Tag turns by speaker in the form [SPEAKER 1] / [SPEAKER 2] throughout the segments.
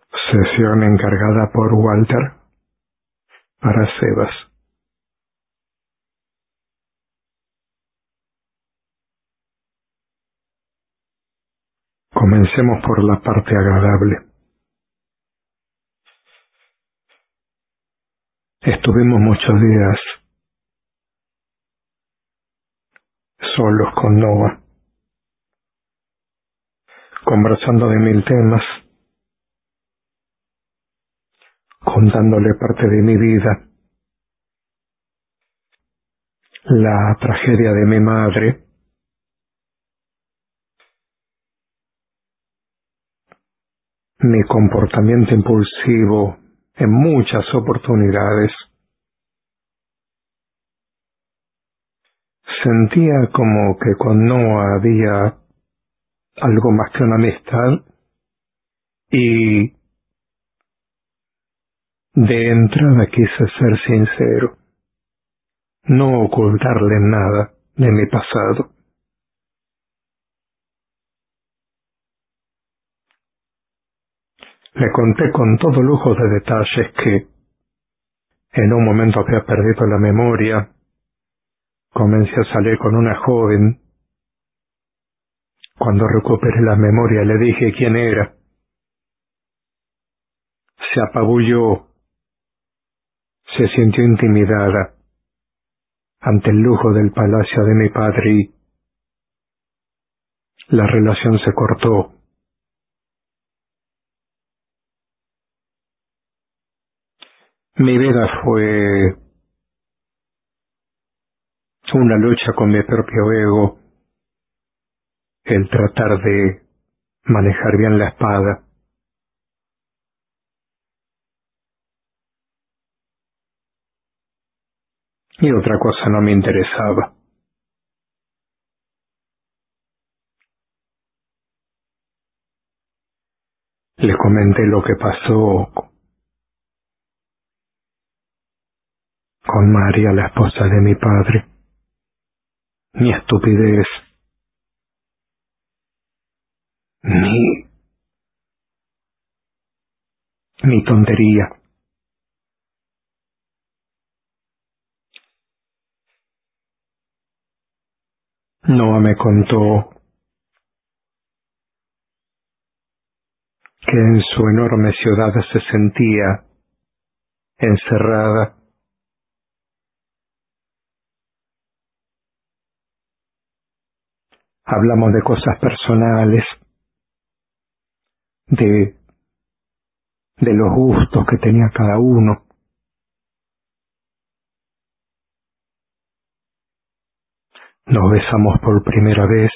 [SPEAKER 1] Sesión encargada por Walter para Sebas. Comencemos por la parte agradable. Estuvimos muchos días solos con Noah, conversando de mil temas, contándole parte de mi vida, la tragedia de mi madre, mi comportamiento impulsivo en muchas oportunidades. Sentía como que con Noah había algo más que una amistad y de entrada quise ser sincero, no ocultarle nada de mi pasado. Le conté con todo lujo de detalles que en un momento había perdido la memoria, comencé a salir con una joven. Cuando recuperé la memoria le dije quién era. Se apabulló, se sintió intimidada ante el lujo del palacio de mi padre y la relación se cortó. Mi vida fue una lucha con mi propio ego, el tratar de manejar bien la espada. Y otra cosa no me interesaba. Le comenté lo que pasó con María, la esposa de mi padre, mi estupidez, mi tontería. Noah me contó que en su enorme ciudad se sentía encerrada. Hablamos de cosas personales, de los gustos que tenía cada uno. Nos besamos por primera vez.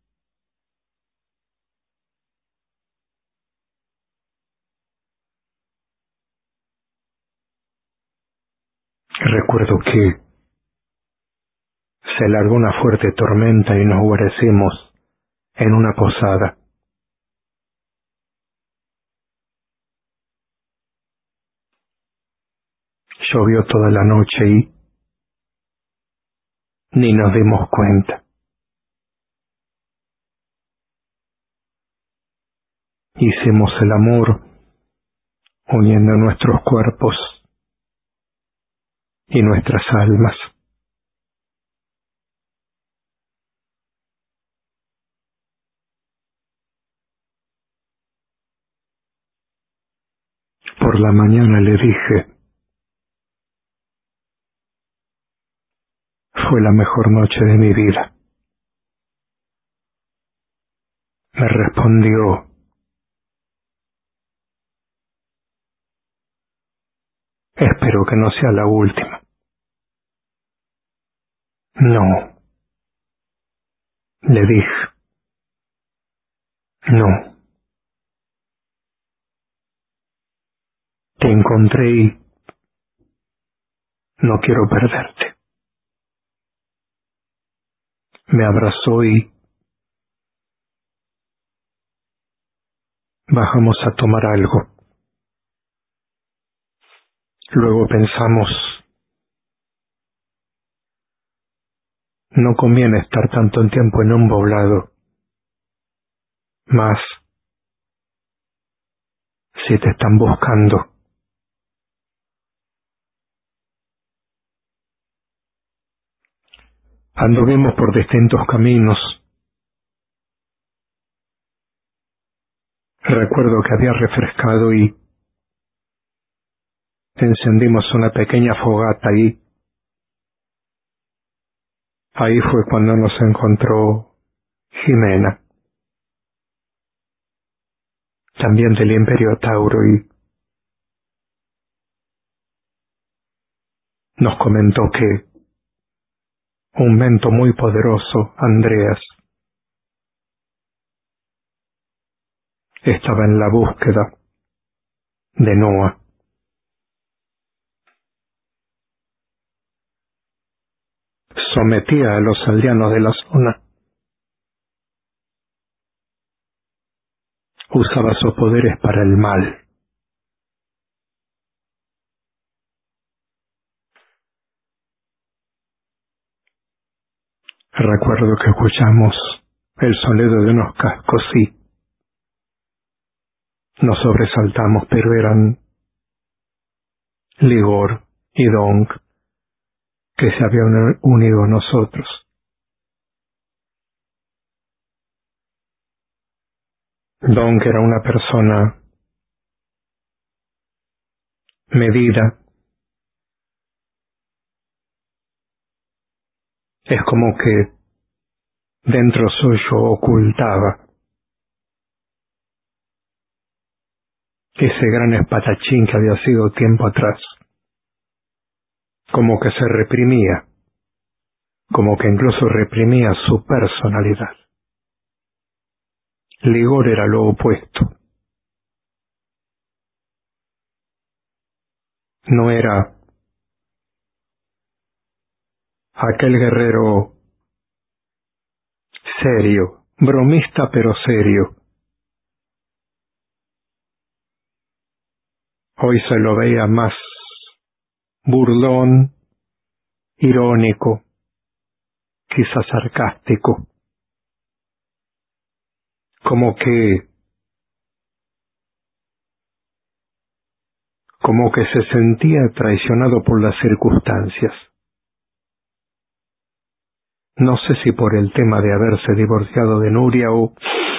[SPEAKER 1] Recuerdo que se largó una fuerte tormenta y nos guarecimos en una posada. Llovió toda la noche y ni nos dimos cuenta. Hicimos el amor uniendo nuestros cuerpos y nuestras almas. Por la mañana le dije, fue la mejor noche de mi vida. Me respondió, espero que no sea la última. No, le dije, no. Te encontré y no quiero perderte. Me abrazó y bajamos a tomar algo. Luego pensamos, no conviene estar tanto tiempo en un poblado, más si te están buscando. Anduvimos por distintos caminos. Recuerdo que había refrescado y encendimos una pequeña fogata y ahí fue cuando nos encontró Jimena, también del Imperio Tauro, y nos comentó que un mento muy poderoso, Andreas, estaba en la búsqueda de Noah. Sometía a los aldeanos de la zona. Usaba sus poderes para el mal. Recuerdo que escuchamos el sonido de unos cascos y nos sobresaltamos, pero eran Ligor y Donk, que se habían unido a nosotros. Donk era una persona medida. Es como que dentro suyo ocultaba ese gran espadachín que había sido tiempo atrás. Como que se reprimía, como que incluso reprimía su personalidad. Ligor era lo opuesto. No era aquel guerrero serio, bromista pero serio. Hoy se lo veía más burlón, irónico, quizás sarcástico, como que se sentía traicionado por las circunstancias. No sé si por el tema de haberse divorciado de Nuria o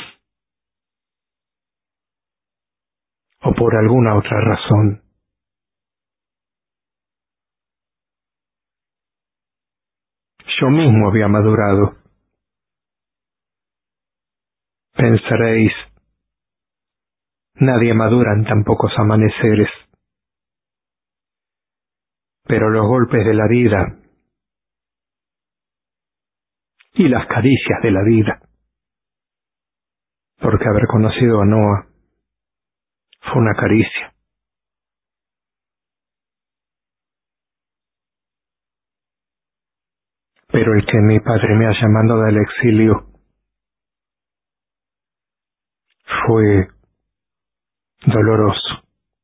[SPEAKER 1] por alguna otra razón. Yo mismo había madurado. Pensaréis, nadie madura en tan pocos amaneceres. Pero los golpes de la vida y las caricias de la vida, porque haber conocido a Noah fue una caricia. Pero el que mi padre me ha llamado del exilio fue doloroso.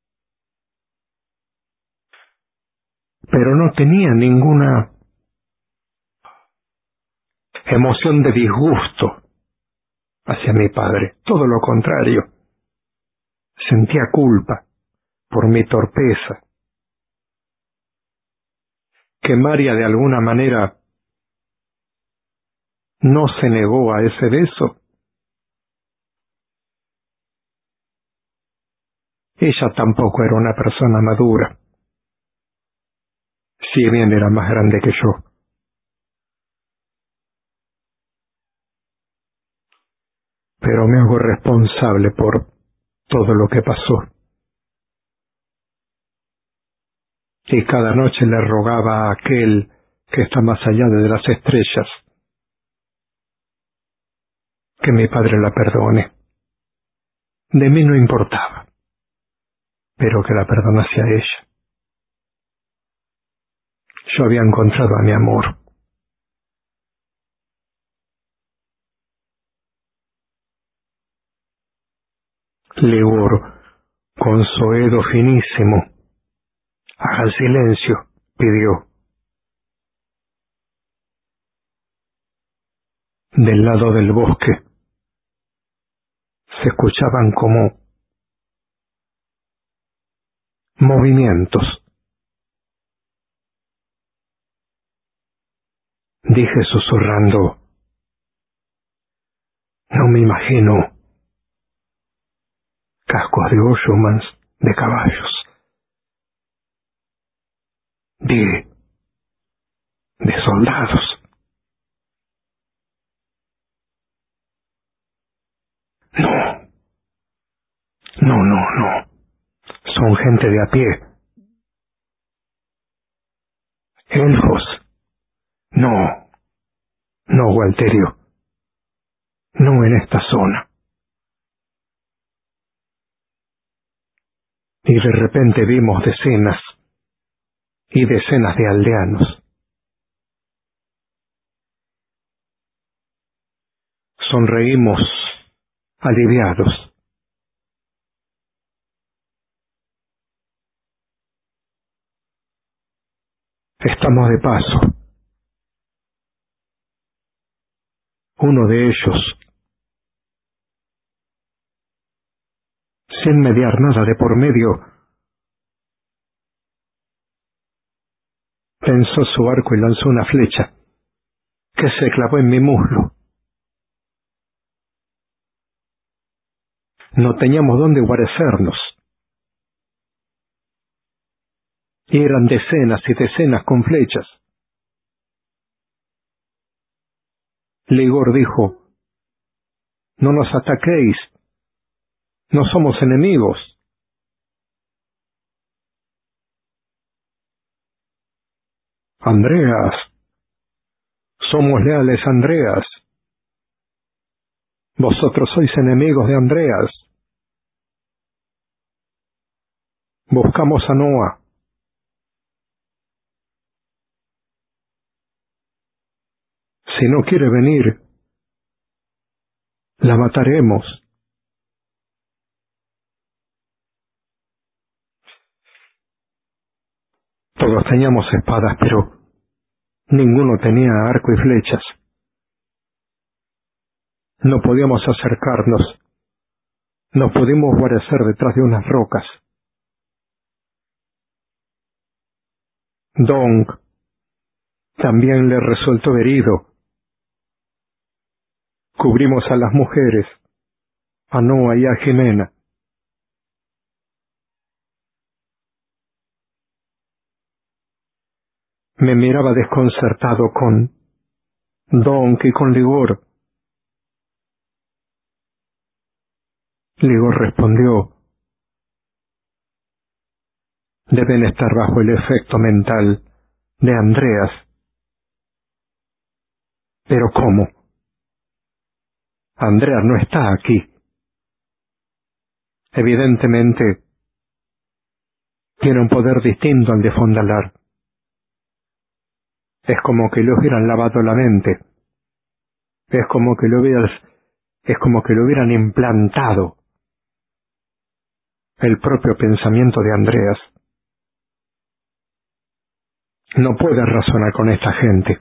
[SPEAKER 1] Pero no tenía ninguna emoción de disgusto hacia mi padre. Todo lo contrario. Sentía culpa por mi torpeza. Que María de alguna manera no se negó a ese beso. Ella tampoco era una persona madura, si bien era más grande que yo. Pero me hago responsable por todo lo que pasó. Y cada noche le rogaba a aquel que está más allá de las estrellas que mi padre la perdone. De mí no importaba, pero que la perdonase a ella. Yo había encontrado a mi amor. Ligor, con su dedo finísimo, hagan silencio, pidió. Del lado del bosque se escuchaban como movimientos. Dije susurrando: no me imagino cascos de Oshumans de caballos. De soldados. No. Son gente de a pie. Elfos. No, Gualterio. No en esta zona. Y de repente vimos decenas y decenas de aldeanos. Sonreímos, aliviados. Estamos de paso. Uno de ellos, sin mediar nada de por medio, tensó su arco y lanzó una flecha que se clavó en mi muslo. No teníamos dónde guarecernos. Y eran decenas y decenas con flechas. Ligor dijo: no nos ataquéis, no somos enemigos. Andreas, somos leales, Andreas. Vosotros sois enemigos de Andreas. Buscamos a Noa. Si no quiere venir, la mataremos. Todos teníamos espadas, pero ninguno tenía arco y flechas. No podíamos acercarnos. Nos pudimos guarecer detrás de unas rocas. Dong también le resultó herido. Cubrimos a las mujeres, a Noa y a Jimena. Me miraba desconcertado con Dong y con Ligor. Ligor respondió: deben estar bajo el efecto mental de Andreas. ¿Pero cómo? Andreas no está aquí. Evidentemente, tiene un poder distinto al de Fondalar. Es como que le hubieran lavado la mente. Es como que le hubieran implantado el propio pensamiento de Andreas. No puedes razonar con esta gente.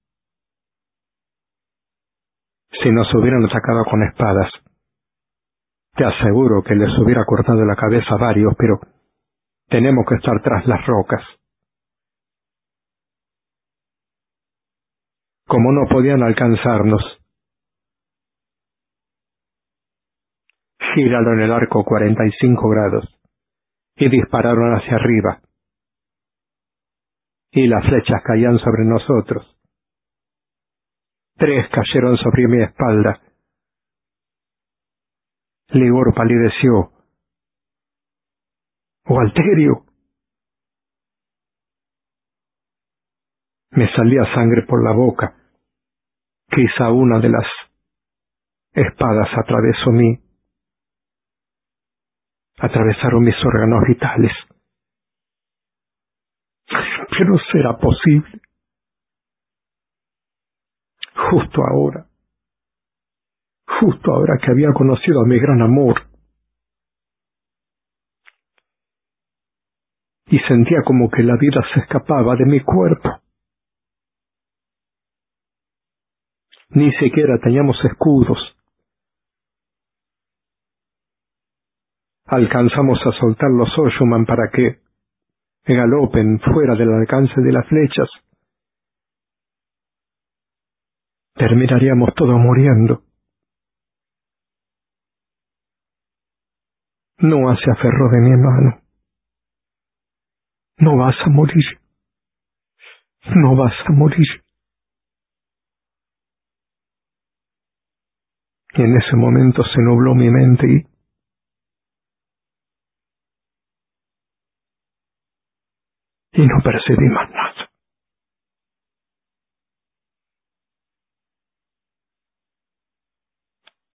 [SPEAKER 1] Si nos hubieran atacado con espadas, te aseguro que les hubiera cortado la cabeza a varios, pero tenemos que estar tras las rocas. Como no podían alcanzarnos, gíralo en el arco 45 grados y dispararon hacia arriba. Y las flechas caían sobre nosotros. 3 cayeron sobre mi espalda. Ligor palideció. ¡Gualterio! Me salía sangre por la boca. Quizá una de las espadas atravesaron mis órganos vitales. Pero será posible. Justo ahora que había conocido a mi gran amor. Y sentía como que la vida se escapaba de mi cuerpo. Ni siquiera teníamos escudos. Alcanzamos a soltar los Oshuman para que galopen fuera del alcance de las flechas, terminaríamos todos muriendo. Noah se aferró de mi mano. No vas a morir. No vas a morir. Y en ese momento se nubló mi mente y no percibí más nada.